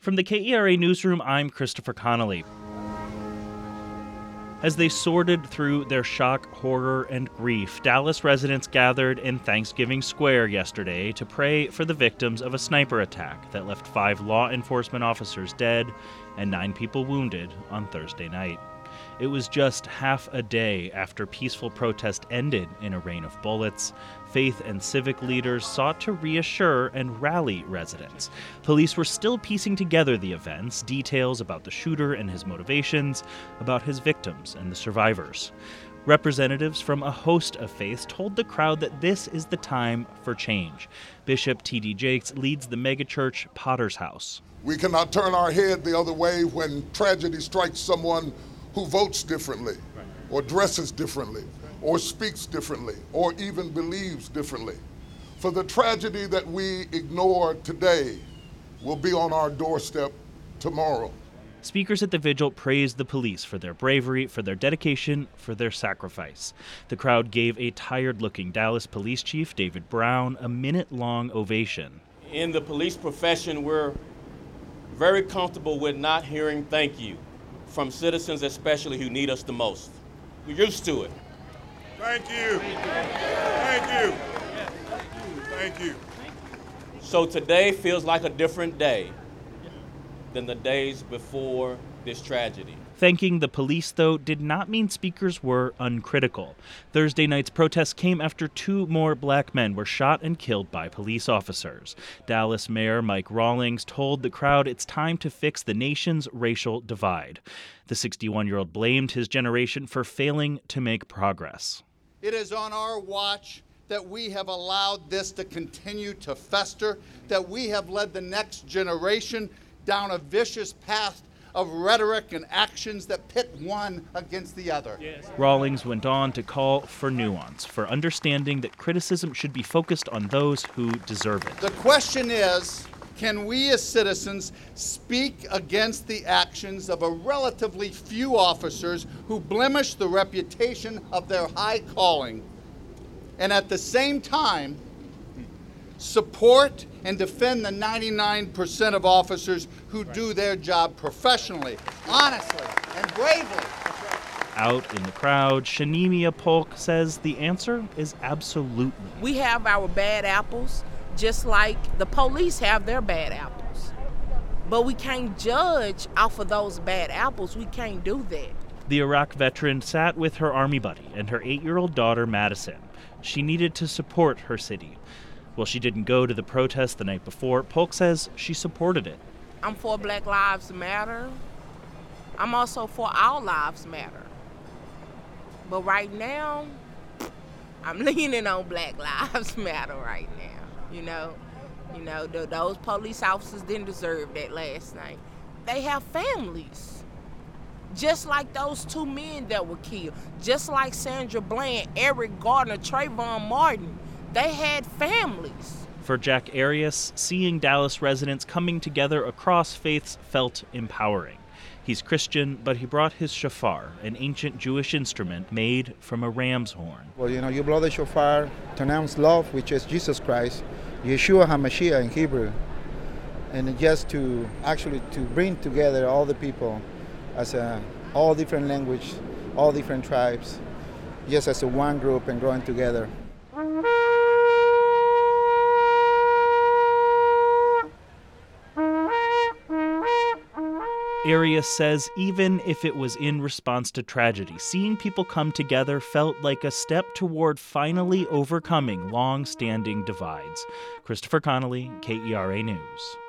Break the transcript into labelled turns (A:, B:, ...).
A: From the KERA Newsroom, I'm Christopher Connolly. As they sorted through their shock, horror, and grief, Dallas residents gathered in Thanksgiving Square yesterday to pray for the victims of a sniper attack that left 5 law enforcement officers dead and 9 people wounded on Thursday night. It was just half a day after peaceful protest ended in a rain of bullets. Faith and civic leaders sought to reassure and rally residents. Police were still piecing together the events, details about the shooter and his motivations, about his victims and the survivors. Representatives from a host of faiths told the crowd that this is the time for change. Bishop T.D. Jakes leads the megachurch Potter's House.
B: We cannot turn our head the other way when tragedy strikes someone who votes differently, or dresses differently, or speaks differently, or even believes differently. For the tragedy that we ignore today will be on our doorstep tomorrow.
A: Speakers at the vigil praised the police for their bravery, for their dedication, for their sacrifice. The crowd gave a tired-looking Dallas Police Chief David Brown a minute-long ovation.
C: In the police profession, we're very comfortable with not hearing thank you from citizens especially who need us the most. We're used to it.
B: Thank you. Thank you. Thank you.
C: So today feels like a different day than the days before this tragedy.
A: Thanking the police, though, did not mean speakers were uncritical. Thursday night's protest came after 2 more black men were shot and killed by police officers. Dallas Mayor Mike Rawlings told the crowd it's time to fix the nation's racial divide. The 61-year-old blamed his generation for failing to make progress.
D: It is on our watch that we have allowed this to continue to fester, that we have led the next generation down a vicious path of rhetoric and actions that pit one against the other.
A: Yes. Rawlings went on to call for nuance, for understanding that criticism should be focused on those who deserve it.
D: The question is, can we as citizens speak against the actions of a relatively few officers who blemish the reputation of their high calling, and at the same time support and defend the 99% of officers who do their job professionally, honestly, and bravely?
A: Out in the crowd, Shanimia Polk says the answer is absolutely.
E: We have our bad apples, just like the police have their bad apples. But we can't judge off of those bad apples. We can't do that.
A: The Iraq veteran sat with her Army buddy and her 8-year-old daughter, Madison. She needed to support her city. While she didn't go to the protest the night before, Polk says she supported it.
E: I'm for Black Lives Matter. I'm also for All Lives Matter. But right now, I'm leaning on Black Lives Matter right now. You know, those police officers didn't deserve that last night. They have families. Just like those 2 men that were killed. Just like Sandra Bland, Eric Gardner, Trayvon Martin. They had families.
A: For Jack Arias, seeing Dallas residents coming together across faiths felt empowering. He's Christian, but he brought his shofar, an ancient Jewish instrument made from a ram's horn.
F: Well, you blow the shofar to announce love, which is Jesus Christ, Yeshua HaMashiach in Hebrew, and just to bring together all the people as all different language, all different tribes, just as a one group and growing together.
A: Arias says even if it was in response to tragedy, seeing people come together felt like a step toward finally overcoming long-standing divides. Christopher Connolly, KERA News.